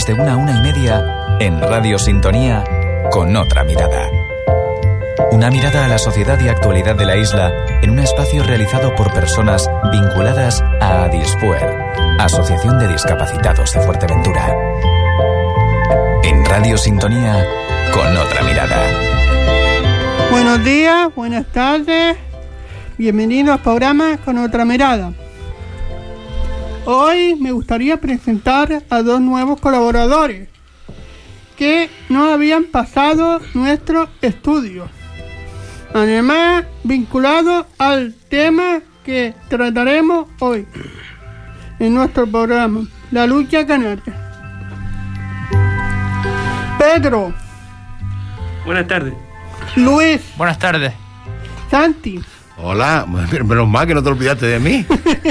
de 1 a 1:30 en Radio Sintonía con otra mirada. Una mirada a la sociedad y actualidad de la isla en un espacio realizado por personas vinculadas a Adispuer, Asociación de Discapacitados de Fuerteventura. En Radio Sintonía con otra mirada. Buenos días, buenas tardes, bienvenidos al programa Con Otra Mirada. Hoy me gustaría presentar a 2 nuevos colaboradores que no habían pasado nuestro estudio, además vinculados al tema que trataremos hoy en nuestro programa, la lucha canaria. Pedro. Buenas tardes. Luis. Buenas tardes. Santi. Hola, menos mal que no te olvidaste de mí.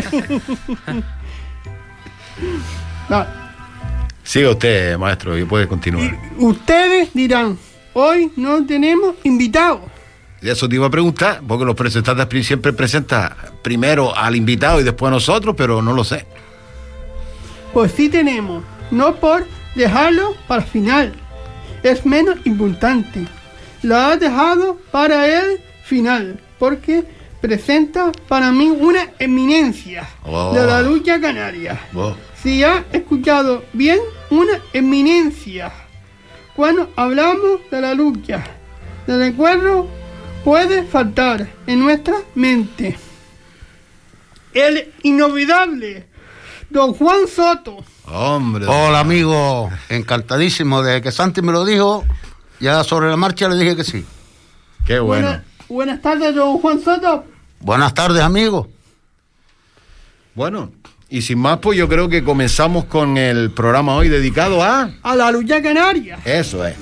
No. Siga usted, maestro, y puede continuar. Ustedes dirán, hoy no tenemos invitados. Y eso te iba a preguntar, porque los presentantes siempre presentan primero al invitado y después a nosotros, pero no lo sé. Pues sí tenemos, no por dejarlo para el final, es menos importante. Lo ha dejado para el final, porque presenta para mí una eminencia de la lucha canaria. Si ha escuchado bien, una eminencia. Cuando hablamos de la lucha, de recuerdo puede faltar en nuestra mente el inolvidable don Juan Soto. Hombre. Hola, amigo, encantadísimo. Desde que Santi me lo dijo, ya sobre la marcha le dije que sí. Qué bueno. Buenas tardes, don Juan Soto. Buenas tardes, amigo. Bueno, y sin más, pues yo creo que comenzamos con el programa hoy dedicado a la lucha canaria. Eso es.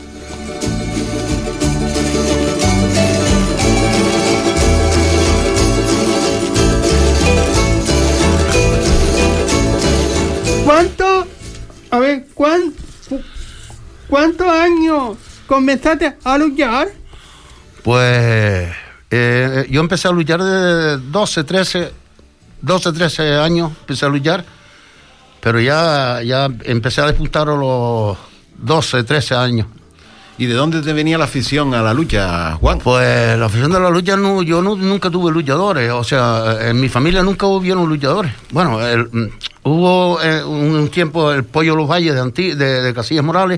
¿Cuántos años comenzaste a luchar? Pues yo empecé a luchar de 12, 13 años, empecé a luchar, pero ya empecé a despuntar a los 12, 13 años. ¿Y de dónde te venía la afición a la lucha, Juan? Pues la afición de la lucha, nunca tuve luchadores, o sea, en mi familia nunca hubieron luchadores. Bueno, hubo un tiempo el Pollo Los Valles de Casillas Morales,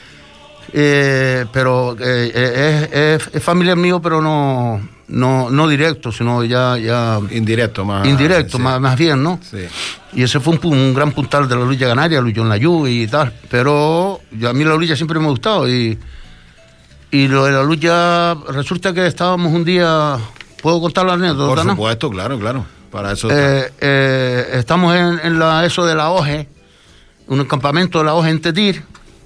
pero es familia mío, pero no directo, sino ya indirecto, sí. más bien, ¿no? Sí. Y ese fue un gran puntal de la lucha canaria, luchó en la Yu y tal, pero a mí la lucha siempre me ha gustado y lo de la lucha, resulta que estábamos un día, ¿puedo contar la anécdota? Por supuesto, claro, para eso estamos en eso de la OGE, un campamento de la OGE en Tetir,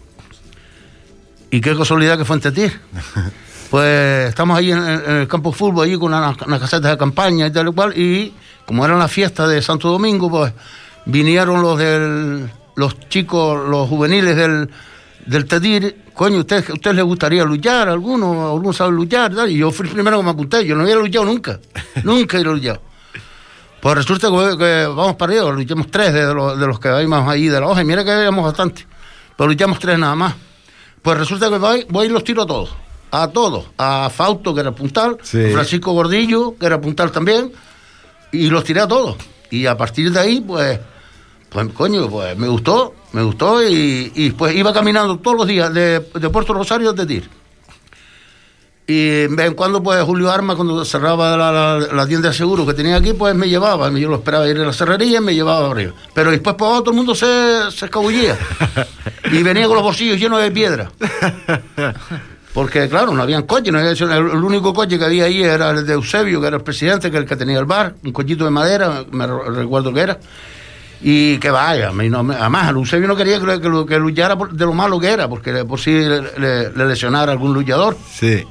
y qué casualidad que fue en Tetir. Pues estamos ahí en el campo de fútbol, allí con unas casetas de campaña y tal y cual, y como eran las fiestas de Santo Domingo, pues vinieron los chicos, los juveniles del Tetir. Coño, ¿usted les gustaría luchar? ¿Alguno sabe luchar? Tal? Y yo fui el primero que me apunté, yo no había luchado nunca he luchado. Pues resulta que vamos para arriba, luchamos 3 de los que vimos ahí de la hoja, y mira que habíamos bastante, pero luchamos 3 nada más. Pues resulta que voy y los tiro a todos, a Fausto, que era puntal, sí. A Francisco Gordillo, que era puntal también, y los tiré a todos. Y a partir de ahí, pues me gustó, y pues iba caminando todos los días de Puerto Rosario a Tetir. Y de vez en cuando, pues Julio Arma, cuando cerraba la tienda de seguros que tenía aquí, pues me llevaba, yo lo esperaba ir a la cerrería y me llevaba arriba. Pero después pues, todo el mundo se escabullía y venía con los bolsillos llenos de piedra. Porque, claro, no habían coches, el único coche que había ahí era el de Eusebio, que era el presidente, que era el que tenía el bar, un cochito de madera, me recuerdo que era. Y que vaya, además, el Eusebio no quería que luchara de lo malo que era, porque por si le lesionara a algún luchador. Sí.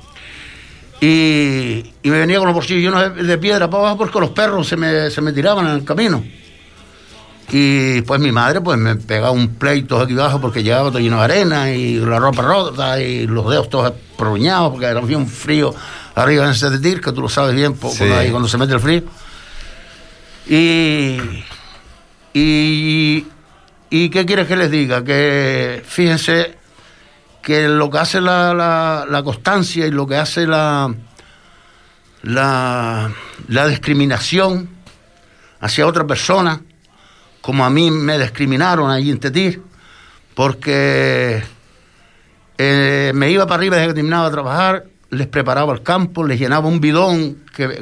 Y me venía con los bolsillos llenos de piedra para abajo porque los perros se me tiraban en el camino. Y pues mi madre pues me pegaba un pleito aquí abajo porque llegaba todo lleno de arena y la ropa rota y los dedos todos proñados porque era bien frío arriba en ese Tetir, que tú lo sabes bien sí. Cuando se mete el frío. Y ¿Y qué quieres que les diga? Que fíjense que lo que hace la constancia y lo que hace la discriminación hacia otra persona, como a mí me discriminaron allí en Tetir, porque me iba para arriba desde que terminaba de trabajar, les preparaba el campo, les llenaba un bidón,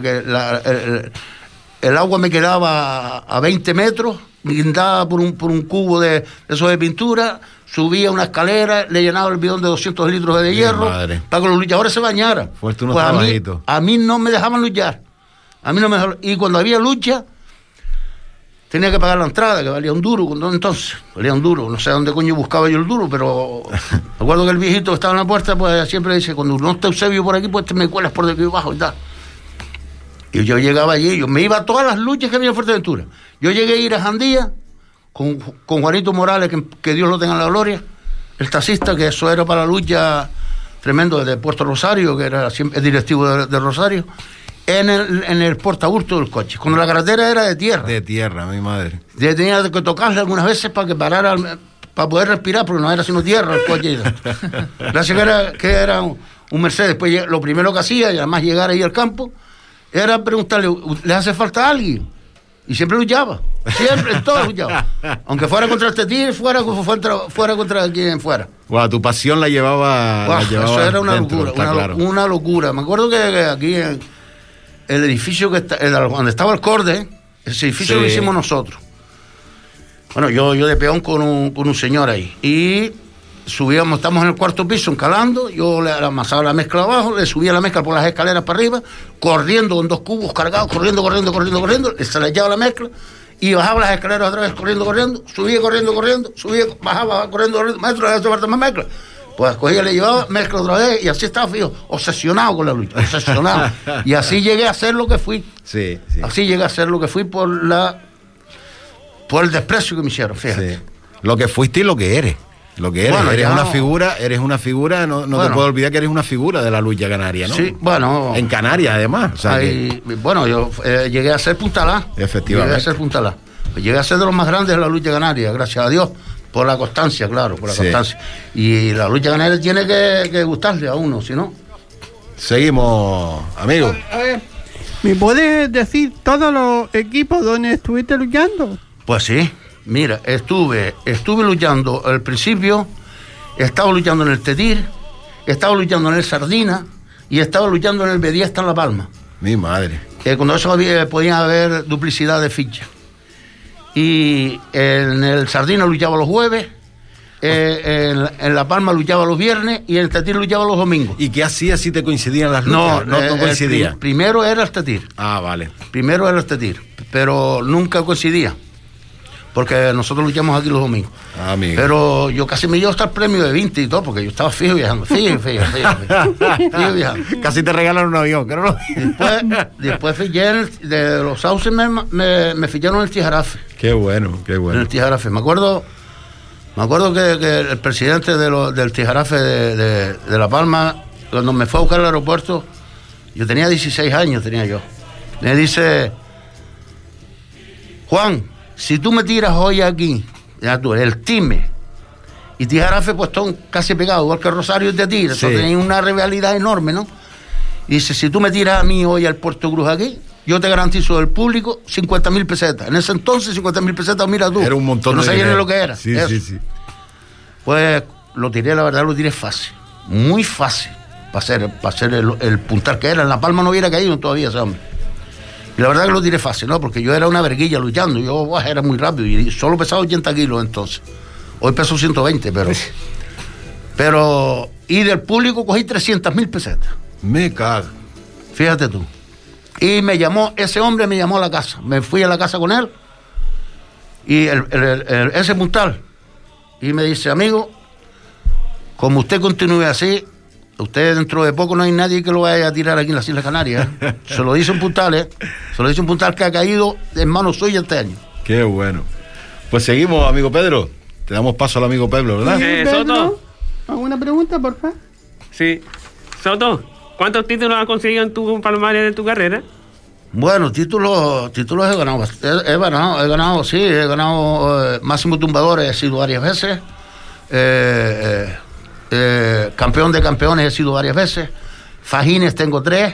el agua me quedaba a 20 metros, me guindaba por un cubo de esos de pintura, subía una escalera, le llenaba el bidón de 200 litros de hierro para que los luchadores se bañaran. Pues a mí no me dejaban luchar. Y cuando había lucha, tenía que pagar la entrada, que valía $1. Entonces, valía $1. No sé dónde coño buscaba yo el duro, pero me acuerdo que el viejito que estaba en la puerta, pues siempre dice, cuando no esté Eusebio por aquí, pues te me cuelas por de aquí abajo y tal. Y yo llegaba allí, yo me iba a todas las luchas que había en Fuerteventura. Yo llegué a ir a Jandía con Juanito Morales, que Dios lo tenga en la gloria, el taxista, que eso era para la lucha tremendo de Puerto Rosario, que era siempre el directivo de Rosario, en el portaburto del coche, cuando la carretera era de tierra. De tierra, mi madre. Tenía que tocarle algunas veces para que parara, para poder respirar, porque no era sino tierra el coche. Gracias que era un Mercedes. Pues lo primero que hacía, y además llegar ahí al campo, era preguntarle, ¿le hace falta a alguien? Y siempre luchaba, siempre, todo luchaba. Aunque fuera contra el Tetir, fuera contra quien fuera. Wow, tu pasión la llevaba. Eso era una dentro, locura, una locura. Me acuerdo que aquí en el edificio donde estaba el Corde, ese edificio lo hicimos nosotros. Bueno, yo de peón con un señor ahí. Y subíamos, estamos en el cuarto piso encalando, yo le amasaba la mezcla abajo, le subía la mezcla por las escaleras para arriba, corriendo con 2 cubos cargados, corriendo, se le echaba la mezcla y bajaba las escaleras otra vez corriendo, subía corriendo, subía, bajaba corriendo, maestro, le hace falta más mezcla. Pues cogía, le llevaba mezcla otra vez y así estaba fijo, obsesionado con la lucha, obsesionado. Y así llegué a ser lo que fui. Sí. Así llegué a ser lo que fui por el desprecio que me hicieron, fíjate. Sí. Lo que fuiste y lo que eres. Bueno, eres una figura, no te puedo olvidar que eres una figura de la lucha canaria, ¿no? Sí, bueno. En Canarias, además. O sea bueno, yo llegué a ser puntalá. Efectivamente. Llegué a ser de los más grandes de la lucha canaria, gracias a Dios. Por la constancia, claro, constancia. Y la lucha canaria tiene que gustarle a uno, si no. Seguimos, amigos. A ver, ¿me puedes decir todos los equipos donde estuviste luchando? Pues sí. Mira, estuve luchando al principio, estaba luchando en el Tetir, estaba luchando en el Sardina y estaba luchando en el B10 hasta en La Palma. Mi madre. Cuando eso podía haber duplicidad de fichas. Y en el Sardina luchaba los jueves, en La Palma luchaba los viernes y en el Tetir luchaba los domingos. ¿Y qué hacías si te coincidían las luchas? No coincidía. Primero era el Tetir. Ah, vale. Primero era el Tetir, pero nunca coincidía. Porque nosotros luchamos aquí los domingos. Ah, amigo. Pero yo casi me llevo hasta el premio de 20 y todo, porque yo estaba fijo viajando. Fijo viajando. Casi te regalaron un avión, creo, ¿no? Después de los Sauces me ficharon en el Tijarafe. Qué bueno. En el Tijarafe. Me acuerdo que el presidente del Tijarafe de La Palma, cuando me fue a buscar al aeropuerto, yo tenía 16 años, me dice, Juan, si tú me tiras hoy aquí, ya tú, el Time, y Tijarafe pues están casi pegados, igual que Rosario te tira, sí. Tenéis una rivalidad enorme, ¿no? Y dice, si tú me tiras a mí hoy al Puerto Cruz aquí, yo te garantizo del público 50.000 pesetas. En ese entonces 50.000 pesetas, mira tú. Era un montón de dinero. No sabía ni lo que era. Sí. Pues lo tiré fácil, muy fácil, para ser el puntal que era. En La Palma no hubiera caído todavía ese hombre. Y la verdad que lo tiré fácil, ¿no? Porque yo era una verguilla luchando. Yo era muy rápido y solo pesaba 80 kilos entonces. Hoy peso 120, pero... Y del público cogí 300.000 pesetas. Me cago. Fíjate tú. Y ese hombre me llamó a la casa. Me fui a la casa con él. Y ese puntal. Y me dice, amigo, como usted continúe así... Usted dentro de poco no hay nadie que lo vaya a tirar aquí en las Islas Canarias. Se lo dice un puntal, Se lo dice un puntal que ha caído en manos suyas este año. Qué bueno. Pues seguimos, amigo Pedro. Te damos paso al amigo Pedro, ¿verdad? Soto. ¿Alguna pregunta, por favor? Sí. Soto, ¿cuántos títulos has conseguido en tu palmarés de tu carrera? Bueno, títulos he ganado. He ganado máximo tumbador, he sido varias veces. Campeón de campeones he sido varias veces. Fajines tengo 3.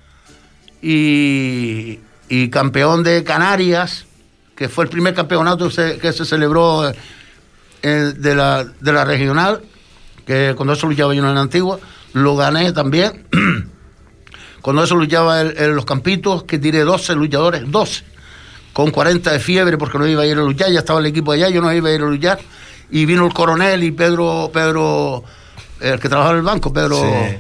Y campeón de Canarias, que fue el primer campeonato que se celebró de la regional, que cuando eso luchaba yo en la antigua, lo gané también. Cuando eso luchaba en los campitos, que tiré 12 luchadores, 12, con 40 de fiebre porque no iba a ir a luchar, ya estaba el equipo allá, yo no iba a ir a luchar, y vino el coronel y Pedro, el que trabajaba en el banco, Pedro... Sí.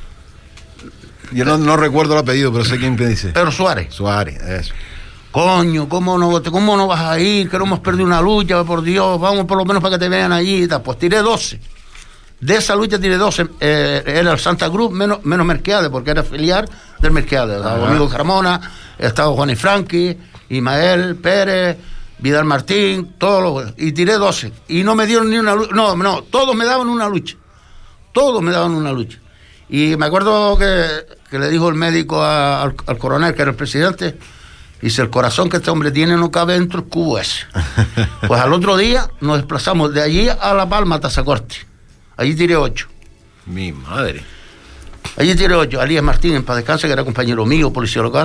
Yo no recuerdo el apellido, pero sé quién me dice. Pedro Suárez. Suárez, eso. Coño, ¿cómo no vas a ir? Que no hemos perdido una lucha, por Dios, vamos por lo menos para que te vean allí y tal. Pues tiré 12. De esa lucha tiré 12. Era el Santa Cruz, menos Merquiade, porque era filial del Merquiade. Estaba amigo Carmona, estaba Juan y Franqui, Ismael, Pérez, Vidal Martín, y tiré 12. Y no me dieron ni una lucha. No, todos me daban una lucha. Todos me daban una lucha. Y me acuerdo que le dijo el médico al coronel, que era el presidente, dice, el corazón que este hombre tiene no cabe dentro del cubo ese. Pues al otro día nos desplazamos de allí a La Palma, a Tazacorte. Allí tiré 8. Mi madre. Allí tiré 8. Alías Martín, en paz descanse, que era compañero mío, policía local.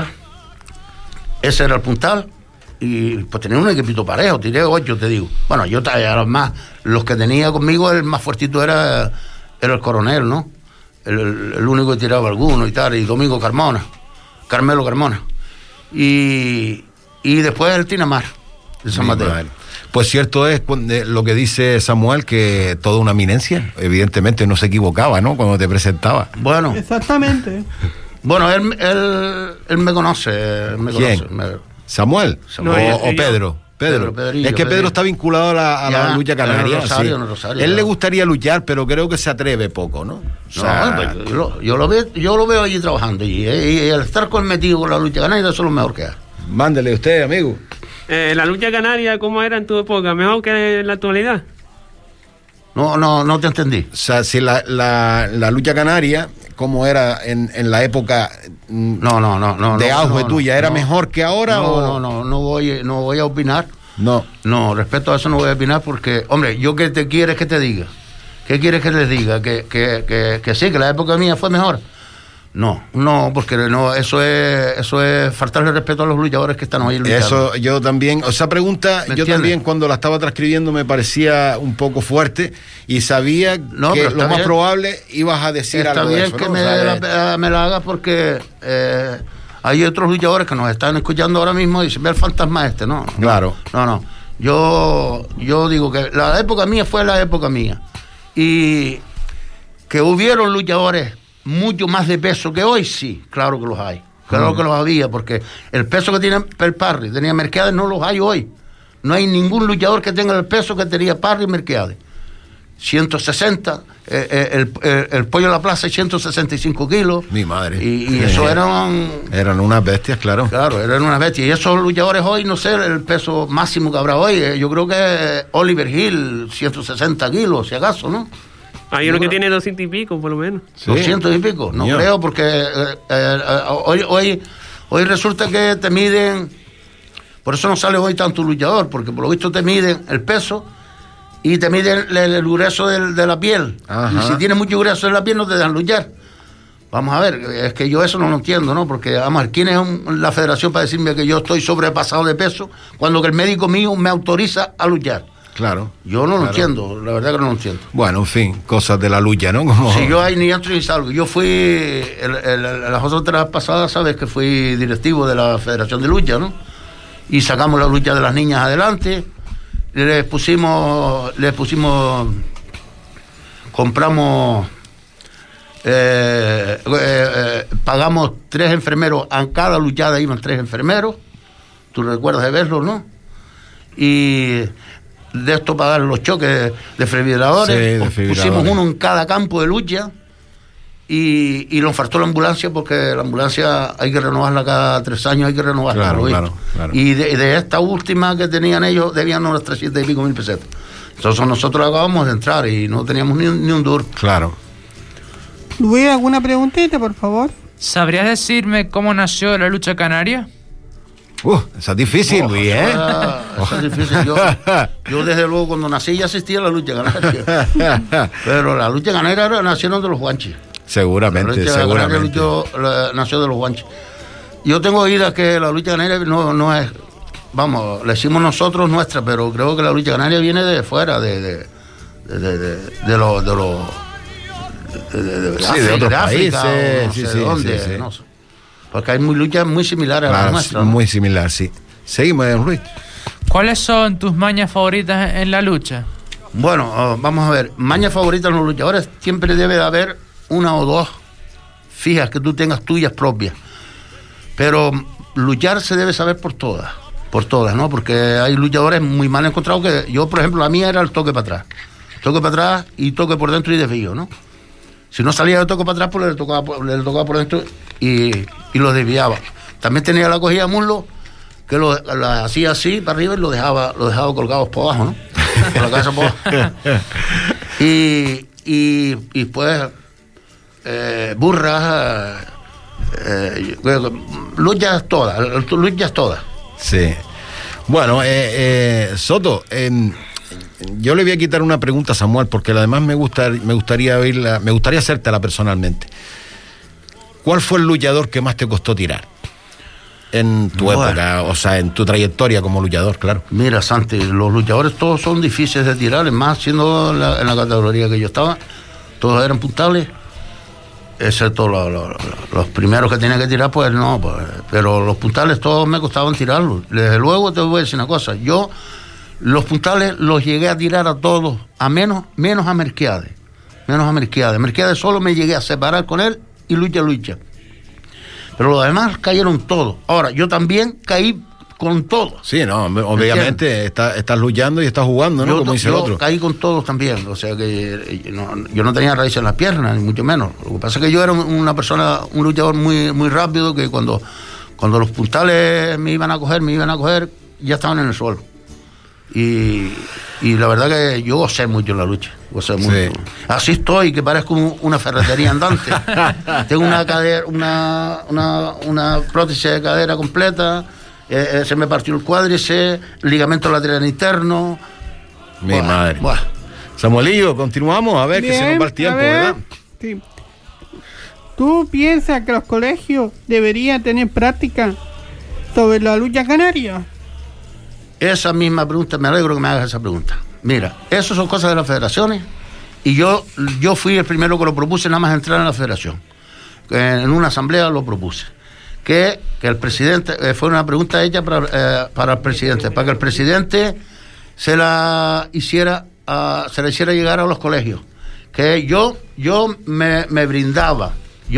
Ese era el puntal. Y pues tenía un equipito parejo, tiré 8, te digo. Bueno, yo además, los que tenía conmigo, el más fuertito era el coronel, ¿no? El único que tiraba alguno y tal, y Domingo Carmelo Carmona. Y después el Tinamar, de San Mateo. Pues cierto es lo que dice Samuel, que toda una eminencia, evidentemente no se equivocaba, ¿no? Cuando te presentaba. Bueno. Exactamente. Bueno, él me conoce. ¿Quién? ¿Samuel? ¿O Pedro? Pedro. Es que Pedro está vinculado a la lucha canaria. En Rosario, él le gustaría luchar, pero creo que se atreve poco, ¿no? Yo lo veo allí trabajando y el estar metido con la lucha canaria, eso es lo mejor que hay. Mándele usted, amigo. La lucha canaria, ¿cómo era en tu época? ¿Mejor que en la actualidad? No te entendí. O sea, si la lucha canaria, como era en la época de auge tuya, ¿era mejor que ahora? No voy a opinar. No, respecto a eso no voy a opinar porque, hombre, ¿yo qué te quieres que te diga? ¿Qué quieres que les diga? Que sí, que la época mía fue mejor. No, porque eso es faltarle respeto a los luchadores que están hoy luchando. Eso yo también, esa pregunta yo también cuando la estaba transcribiendo me parecía un poco fuerte y sabía que lo más probable ibas a decir algo de eso. Está bien que me la hagas porque hay otros luchadores que nos están escuchando ahora mismo y dicen, ve el fantasma este, ¿no? Claro. No. Yo digo que la época mía fue la época mía y que hubieron luchadores mucho más de peso que hoy, sí, claro que los hay. Claro que los había, porque el peso que tiene Parry, tenía Merquiade, no los hay hoy. No hay ningún luchador que tenga el peso que tenía Parry y Merquiade. 160, el pollo de la plaza, 165 kilos. Mi madre. Y eso eran unas bestias, claro. Claro, eran unas bestias. Y esos luchadores hoy, no sé, el peso máximo que habrá hoy, yo creo que Oliver Hill, 160 kilos, si acaso, ¿no? Hay uno que tiene 200 y pico, por lo menos. ¿Sí? 200 y pico, no creo, porque hoy resulta que te miden, por eso no sale hoy tanto luchador, porque por lo visto te miden el peso y te miden el grueso de la piel. Ajá. Y si tienes mucho grueso en la piel no te dejan luchar. Vamos a ver, es que yo eso no lo entiendo, ¿no? Porque, vamos, ¿quién es la federación para decirme que yo estoy sobrepasado de peso cuando que el médico mío me autoriza a luchar? Claro. Yo no lo entiendo, la verdad que no lo entiendo. Bueno, en fin, cosas de la lucha, ¿no? Sí, yo ahí ni entro ni salgo. Yo fui, las otras pasadas, sabes que fui directivo de la Federación de Lucha, ¿no? Y sacamos la lucha de las niñas adelante. Les pusimos, compramos, pagamos 3 enfermeros, a cada luchada iban 3 enfermeros. Tú recuerdas de verlos, ¿no? Y de esto para dar los choques de desfibriladores, pusimos uno en cada campo de lucha y nos faltó la ambulancia porque la ambulancia hay que renovarla cada 3 años, hay que renovarla. Claro. Y de esta última que tenían ellos debían unas 300 y pico mil pesetas. Entonces nosotros acabamos de entrar y no teníamos ni un duro. Claro. Luis, ¿alguna preguntita, por favor? ¿Sabrías decirme cómo nació la lucha canaria? Esa es difícil, Luis, ¿eh? Esa es difícil. Yo desde luego cuando nací ya asistía a la lucha canaria. Pero la lucha canaria nacieron de los guanches. Seguramente. Nació de los guanches. Yo tengo oídas que la lucha canaria no es, vamos, la hicimos nosotros nuestra, pero creo que la lucha canaria viene de fuera, de otros países, no sé. Porque hay luchas muy similares a las nuestras. Muy similar, sí. Seguimos, Luis. ¿Cuáles son tus mañas favoritas en la lucha? Bueno, vamos a ver. Mañas favoritas en los luchadores siempre debe de haber una o dos fijas que tú tengas tuyas propias. Pero luchar se debe saber por todas, ¿no? Porque hay luchadores muy mal encontrados que yo, por ejemplo, la mía era el toque para atrás. Toque para atrás y toque por dentro y desvío, ¿no? Si no salía de toque para atrás, pues le tocaba por dentro y lo desviaba. También tenía la cogida de muslo, que lo hacía así para arriba y lo dejaba colgados por abajo, ¿no? Con la cabeza por abajo. Y pues burras, luchas todas. Sí. Bueno, Soto, yo le voy a quitar una pregunta a Samuel, porque además me gustaría oírla, me gustaría hacértela personalmente. ¿Cuál fue el luchador que más te costó tirar en tu época, o sea, en tu trayectoria como luchador, claro? Mira, Santi, los luchadores todos son difíciles de tirar, es más, siendo en la categoría que yo estaba, todos eran puntables, excepto los primeros que tenía que tirar, pues no, pero los puntales todos me costaban tirarlos. Desde luego te voy a decir una cosa, yo los puntales los llegué a tirar a todos, a menos a Merquiades. Merquiades solo me llegué a separar con él y lucha. Pero los demás cayeron todos. Ahora, yo también caí con todos. Sí, no, obviamente estás luchando y estás jugando, ¿no? Como dice el otro. Yo caí con todos también, o sea que yo no tenía raíces en las piernas, ni mucho menos. Lo que pasa es que yo era un luchador muy, muy rápido, que cuando los puntales me iban a coger, ya estaban en el suelo. Y la verdad que yo gocé mucho en la lucha, mucho. Así estoy, que parezco una ferretería andante. Tengo una prótesis de cadera completa, se me partió el cuádriceps, ligamento lateral interno. Mi madre. Samuelillo, continuamos, a ver. Bien, que se nos va el tiempo, ¿verdad? Sí. ¿Tú piensas que los colegios deberían tener práctica sobre la lucha canaria? Esa misma pregunta, me alegro que me hagas esa pregunta. Mira, eso son cosas de las federaciones, y yo fui el primero que lo propuse, nada más entrar en la federación. En una asamblea lo propuse. Que el presidente, fue una pregunta hecha para el presidente, para que el presidente se la hiciera llegar a los colegios. Que yo me brindaba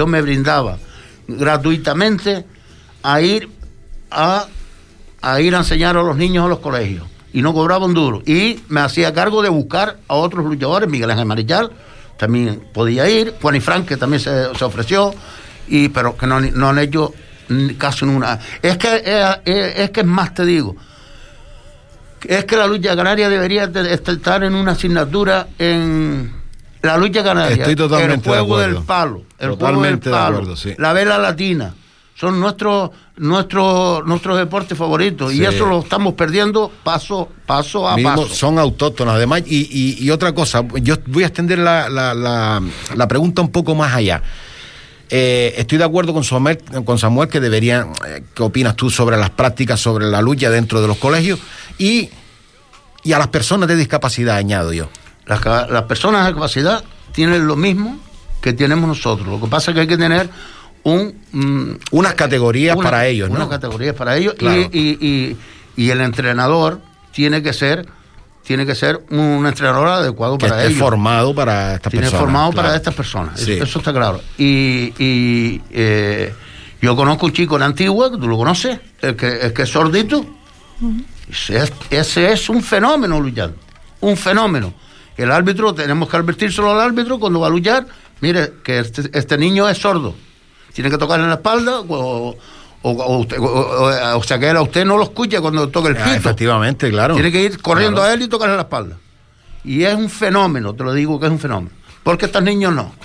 gratuitamente a ir a enseñar a los niños a los colegios, y no cobraba un duro, y me hacía cargo de buscar a otros luchadores. Miguel Ángel Marichal también podía ir, Juan y Frank, que también se ofreció, pero que no han hecho caso en una. Es que más te digo, es que la lucha canaria debería estar en una asignatura en la lucha canaria. Estoy totalmente el juego de acuerdo. Del palo, totalmente de acuerdo, sí. La vela latina son nuestros deportes favoritos, sí. Y eso lo estamos perdiendo paso a paso. Son autóctonos, además, y otra cosa, yo voy a extender la pregunta un poco más allá. Estoy de acuerdo con Samuel que deberían, ¿qué opinas tú sobre las prácticas, sobre la lucha dentro de los colegios? Y a las personas de discapacidad, añado yo. Las personas de discapacidad tienen lo mismo que tenemos nosotros, lo que pasa es que hay que tener unas categorías para ellos, ¿no? Unas categorías para ellos, claro. y el entrenador tiene que ser un entrenador adecuado para ellos. Formado para estas personas. Formado claro. para estas personas, sí. Eso está claro. Y yo conozco un chico en Antigua, que tú lo conoces, el que es sordito. Uh-huh. Ese es un fenómeno luchando, un fenómeno. El árbitro, tenemos que advertírselo al árbitro cuando va a luchar. Mire, que este niño es sordo, tiene que tocarle en la espalda, o sea que a usted no lo escucha cuando toca el pito. Efectivamente, claro. Tiene que ir corriendo a él y tocarle en la espalda. Y es un fenómeno, te lo digo que es un fenómeno. Porque estos niños no.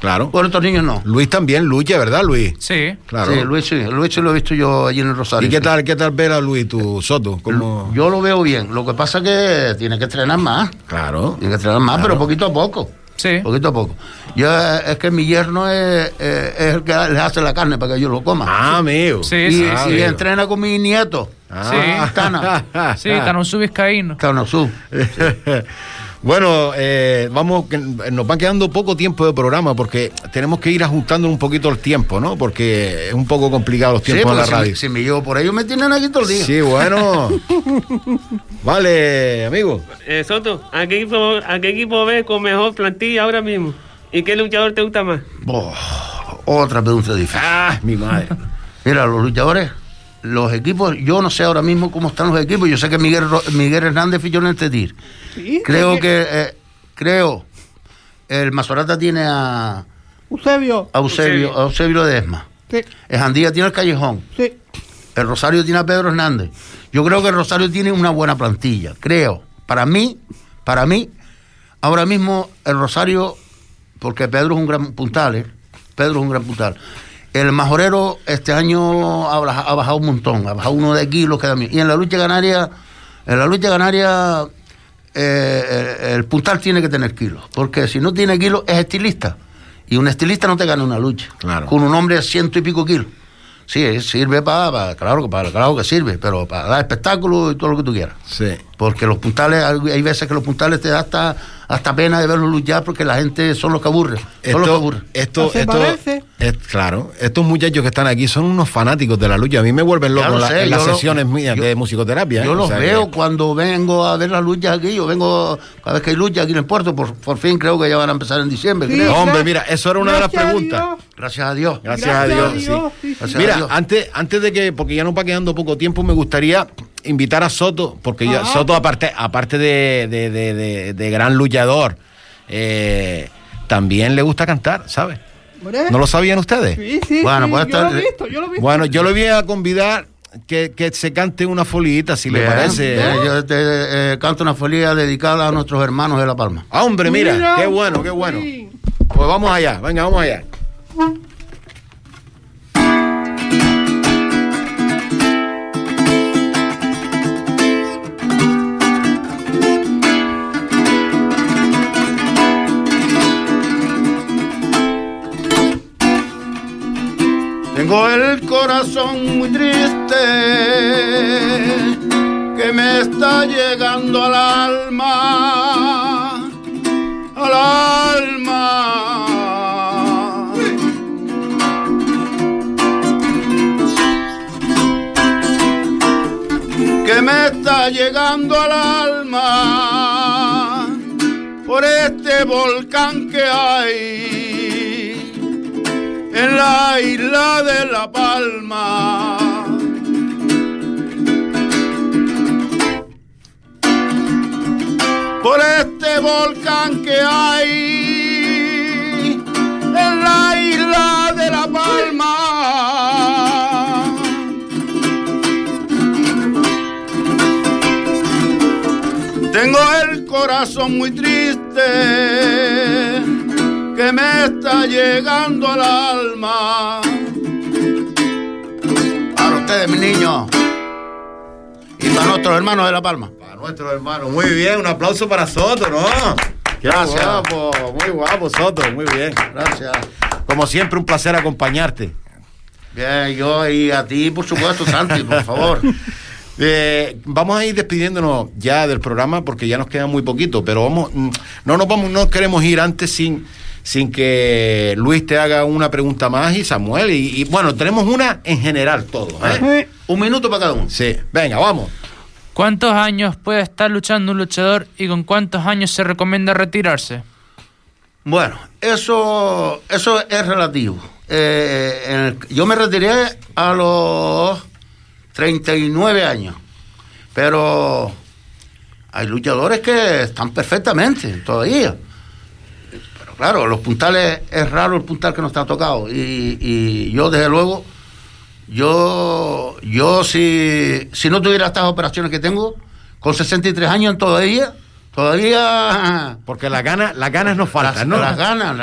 Claro. Bueno, estos niños no. Luis también lucha, ¿verdad, Luis? Sí. Claro. Sí, Luis sí lo he visto yo allí en el Rosario. ¿Y qué tal ver a Luis, tu Soto? ¿Cómo? Yo lo veo bien. Lo que pasa es que tiene que entrenar más. Claro. Tiene que entrenar más, pero poquito a poco. Sí. Poquito a poco. Es que mi yerno es el que les hace la carne para que yo lo coma. Ah, amigo. Sí, y amigo. entrena con mi nieto. Ah. Tana. Sí, tan un subiscaíno. Tana Sub. Bueno, vamos, que nos va quedando poco tiempo de programa porque tenemos que ir ajustando un poquito el tiempo, ¿no? Porque es un poco complicado los tiempos en la radio. Si me llevo por ello, me tienen aquí todo el día. Sí, bueno. Vale, amigo. Soto, ¿a qué equipo ves con mejor plantilla ahora mismo? ¿Y qué luchador te gusta más? Otra pregunta difícil. Ah, mi madre. Mira, los luchadores, los equipos, yo no sé ahora mismo cómo están los equipos. Yo sé que Miguel Hernández fichó en el Tetir. Sí, Creo el Mazorata tiene a Eusebio Ledesma. Sí, El Jandía tiene el Callejón. sí. El Rosario tiene a Pedro Hernández. Yo creo que el Rosario tiene una buena plantilla. Creo. Para mí, ahora mismo el Rosario, porque Pedro es un gran puntal, El Majorero este año ha bajado un montón, ha bajado 1 de kilos cada mes. Y en la lucha canaria, el puntal tiene que tener kilos, porque si no tiene kilos es estilista. Y un estilista no te gana una lucha. Claro. Con un hombre de 100 y pico kilos. Sí, sirve claro que sirve, pero para dar espectáculo y todo lo que tú quieras. Sí. Porque los puntales, hay veces que los puntales te da hasta pena de verlos luchar porque la gente son los que aburren. Claro, estos muchachos que están aquí son unos fanáticos de la lucha. A mí me vuelven loco en las sesiones mías de musicoterapia. Yo los veo cuando vengo a ver las luchas aquí. Yo vengo cada vez que hay lucha aquí en el puerto. Por fin creo que ya van a empezar en diciembre. Sí, creo. Hombre, mira, eso era una de las preguntas. Gracias a Dios. Gracias a Dios. Sí. Gracias a Mira, Dios. antes de que, porque ya nos va quedando poco tiempo, me gustaría invitar a Soto, porque Soto, aparte de gran luchador, también le gusta cantar, ¿sabes? ¿Verdad? ¿No lo sabían ustedes? Sí, Bueno, sí, pues yo lo he visto. Bueno, yo le voy a convidar que se cante una folita, si le Bien, parece. bien, yo te canto una folía dedicada a nuestros hermanos de La Palma. Ah, hombre, mira, Mira, qué bueno, qué bueno. sí. Pues vamos allá, venga, vamos allá. Tengo el corazón muy triste que me está llegando al alma, que me está llegando al alma por este volcán que hay en la isla de La Palma. Por este volcán que hay en la isla de La Palma. Tengo el corazón muy triste que me está llegando al alma. Para ustedes, mis niños, y para nuestros hermanos de La Palma. Para nuestros hermanos, muy bien, un aplauso para Soto, ¿no? Gracias. Muy guapo, Soto, muy bien. Gracias. Como siempre, un placer acompañarte. Bien, yo y a ti, por supuesto, Santi, por favor. Vamos a ir despidiéndonos ya del programa porque ya nos queda muy poquito, pero no queremos ir antes sin que Luis te haga una pregunta más y Samuel y bueno, tenemos una en general todos, ¿eh? Un minuto para cada uno. Sí, venga, vamos. ¿Cuántos años puede estar luchando un luchador y con cuántos años se recomienda retirarse? Bueno, eso es relativo. Yo me retiré a los 39 años, pero hay luchadores que están perfectamente todavía. Pero claro, los puntales, es raro el puntal que no está tocado. Y yo, desde luego, yo si no tuviera estas operaciones que tengo, con 63 años todavía Todavía... Porque las ganas nos faltan, ¿no? Las ganas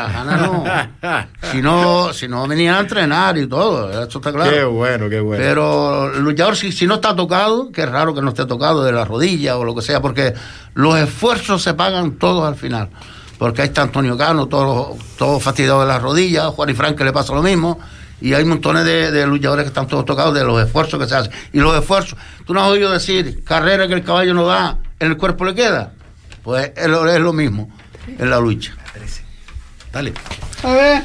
no. Si no venían a entrenar y todo, eso está claro. Qué bueno. Pero el luchador, si no está tocado, que es raro que no esté tocado de la rodilla o lo que sea, porque los esfuerzos se pagan todos al final. Porque ahí está Antonio Cano, todos fastidiados de las rodillas, Juan y Frank que le pasa lo mismo, y hay montones de luchadores que están todos tocados de los esfuerzos que se hacen. Y los esfuerzos, tú no has oído decir, carrera que el caballo no da, en el cuerpo le queda. Pues es lo mismo en la lucha. Dale. A ver,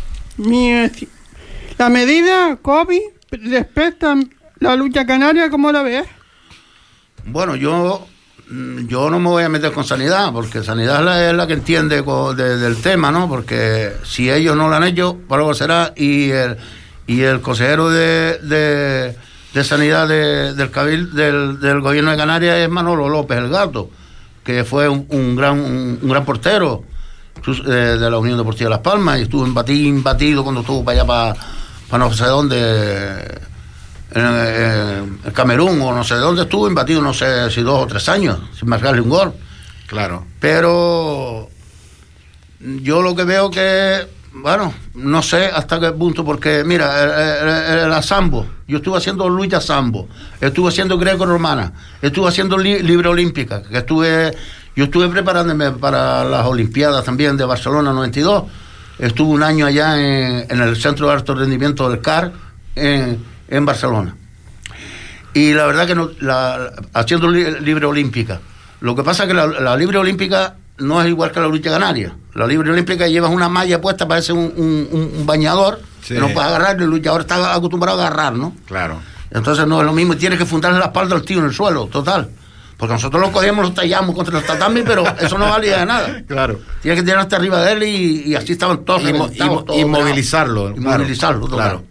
la medida COVID respecto a la lucha canaria, ¿cómo la ves? Bueno, yo no me voy a meter con Sanidad, porque Sanidad es la que entiende del tema, ¿no? Porque si ellos no lo han hecho, por algo será. Y el consejero de Sanidad del gobierno de Canarias es Manolo López, el Gato, que fue un gran portero de la Unión Deportiva Las Palmas, y estuvo imbatido cuando estuvo para allá, para no sé dónde, en Camerún o no sé de dónde estuvo, imbatido no sé si 2 o 3 años, sin marcarle un gol. Claro. Pero yo lo que veo que, bueno, no sé hasta qué punto, porque mira, la sambo, yo estuve haciendo lucha sambo, estuve haciendo greco-romana, estuve haciendo libre olímpica, yo estuve preparándome para las Olimpiadas también de Barcelona 92, estuve un año allá en el Centro de Alto Rendimiento del CAR en Barcelona, y la verdad que haciendo libre olímpica. Lo que pasa es que la libre olímpica no es igual que la lucha canaria. La libre olímpica llevas una malla puesta, parece un bañador, sí, que no puedes agarrar, y el luchador está acostumbrado a agarrar, ¿no? Claro. Entonces no es lo mismo, y tienes que fundarle la espalda al tío en el suelo, total. Porque nosotros lo cogemos, lo tallamos contra el tatami, pero eso no valía de nada. Claro. Tienes que tirarte arriba de él y así estaban todos reventados. Inmovilizarlo. Inmovilizarlo, total. Claro.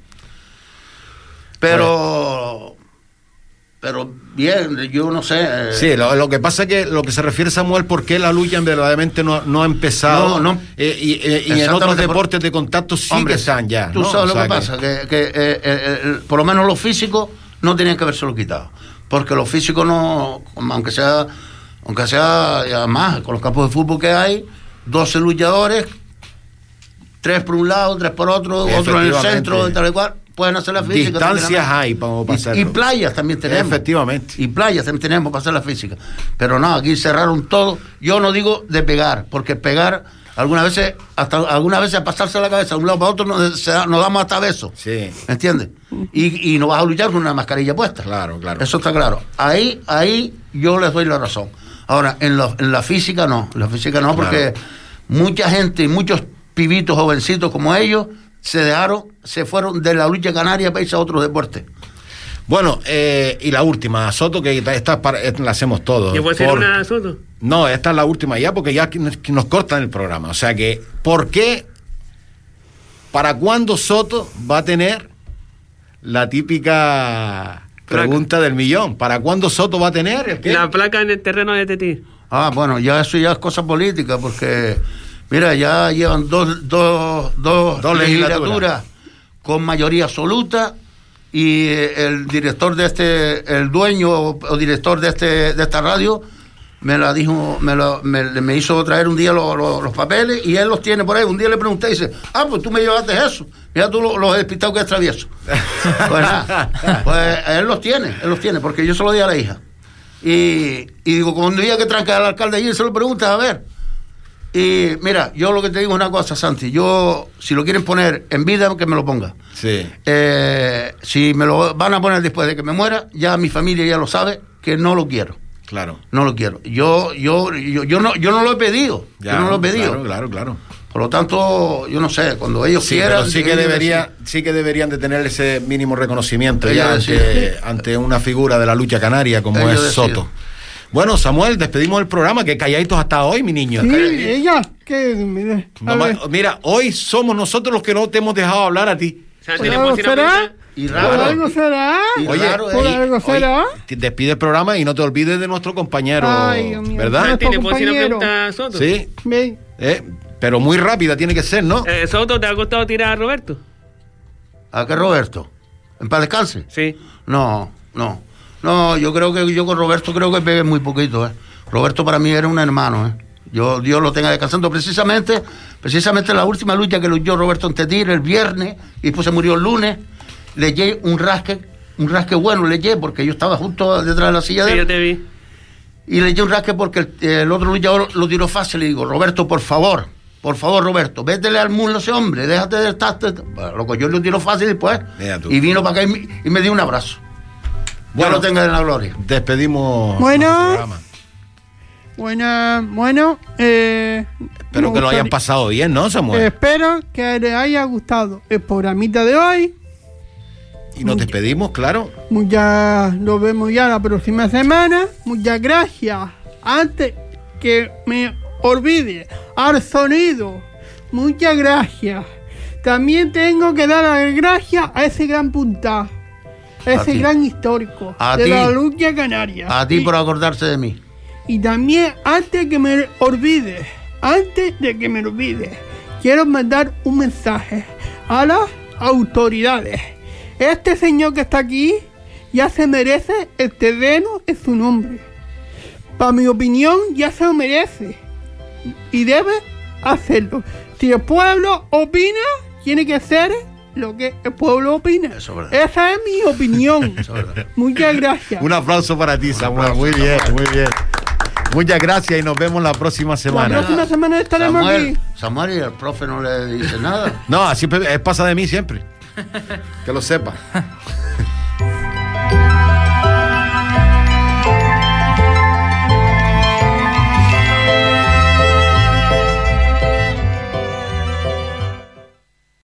Pero bien, yo no sé. Sí, lo que pasa es que lo que se refiere Samuel, ¿por qué la lucha verdaderamente no ha empezado? Y en otros deportes de contacto sí, hombre, que están ya. Tú sabes lo que pasa, que por lo menos los físicos no tenían que haberse quitado. Porque los físicos no, aunque sea además, con los campos de fútbol que hay, 12 luchadores, 3 por un lado, 3 por otro, otro en el centro, tal y cual. Pueden hacer la física. Distancias hay para pasarlo. Y playas también tenemos. Efectivamente. Y playas también tenemos para hacer la física. Pero no, aquí cerraron todo. Yo no digo de pegar, porque pegar algunas veces a pasarse la cabeza de un lado para otro nos damos hasta besos. Sí. ¿Entiendes? Y no vas a luchar con una mascarilla puesta. Claro. Eso está claro. Ahí yo les doy la razón. Ahora, en la física no. En la física no, porque mucha gente y muchos pibitos jovencitos como ellos se fueron de la lucha canaria para irse a otros deportes. Bueno, y la última, Soto, que esta la hacemos todos. ¿Y puede ser una, Soto? No, esta es la última ya, porque ya nos cortan el programa. O sea que, ¿por qué? ¿Para cuándo Soto va a tener la típica pregunta del millón? ¿Para cuándo Soto va a tener la placa en el terreno de Tetí? Bueno, eso ya es cosa política, porque mira, ya llevan dos legislaturas con mayoría absoluta, y el director el dueño o director de esta radio me la dijo, me hizo traer un día los papeles, y él los tiene por ahí. Un día le pregunté y dice, pues tú me llevaste eso, mira tú los despistado que es travieso. Pues nada, pues él los tiene, porque yo se lo di a la hija. Y digo, cuando diga que tranca al alcalde allí, se lo pregunta, a ver. Y mira, yo lo que te digo es una cosa, Santi. Yo, si lo quieren poner en vida, que me lo ponga. Sí. Si me lo van a poner después de que me muera, ya mi familia ya lo sabe, que no lo quiero. Claro. No lo quiero. Yo no lo he pedido. Ya, yo no lo he pedido. Claro. Por lo tanto, yo no sé, cuando ellos quieran... Sí que deberían de tener ese mínimo reconocimiento ya ante una figura de la lucha canaria como ellos es Soto. Deciden. Bueno, Samuel, despedimos el programa, que calladitos hasta hoy, mi niño. Sí, ella, que... Mira, hoy somos nosotros los que no te hemos dejado hablar a ti. ¿Será? Y raro. ¿Por algo será? Oye, ¿por algo será? Despide el programa y no te olvides de nuestro compañero. Ay, Dios mío, ¿verdad? ¿Le puedo decir una pregunta a Soto? Sí. Bien. Pero muy rápida tiene que ser, ¿no? Soto, ¿te ha costado tirar a Roberto? ¿A qué Roberto? ¿En paz descanse? Sí. No, yo creo que yo con Roberto creo que pegué muy poquito, Roberto para mí era un hermano, ¿eh? Dios lo tenga descansando. Precisamente la última lucha que luchó Roberto en Tetir el viernes y después se murió el lunes, le llevé un rasque bueno, le llevé porque yo estaba justo detrás de la silla de él. Sí, yo te vi. Y le llevé un rasque porque el otro luchador lo tiró fácil. Le digo, Roberto, por favor, Roberto, vétele al muslo a ese hombre, déjate de estar. Bueno, loco, yo lo tiro fácil después. Y vino para acá y me dio un abrazo. Bueno, lo tenga en la gloria. Despedimos Bueno. nuestro programa. Bueno, Espero que lo hayan pasado bien, ¿no, Samuel? Espero que les haya gustado el programita de hoy. Y nos despedimos, claro. Nos vemos ya la próxima semana. Muchas gracias. Antes que me olvide, al sonido, muchas gracias. También tengo que dar las gracias a ese gran puntaje, ese gran histórico de la lucha canaria. A ti por acordarse de mí. Y también, antes de que me olvide, quiero mandar un mensaje a las autoridades. Este señor que está aquí ya se merece el terreno en su nombre. Para mi opinión, ya se lo merece. Y debe hacerlo. Si el pueblo opina, tiene que hacer lo que el pueblo opina. Esa es mi opinión. Muchas gracias. Un aplauso para ti, Samuel. Muy bien, muy bien. Muchas gracias y nos vemos la próxima semana. La próxima semana estaremos aquí. Samuel, y el profe no le dice nada. No, así pasa de mí siempre. Que lo sepa.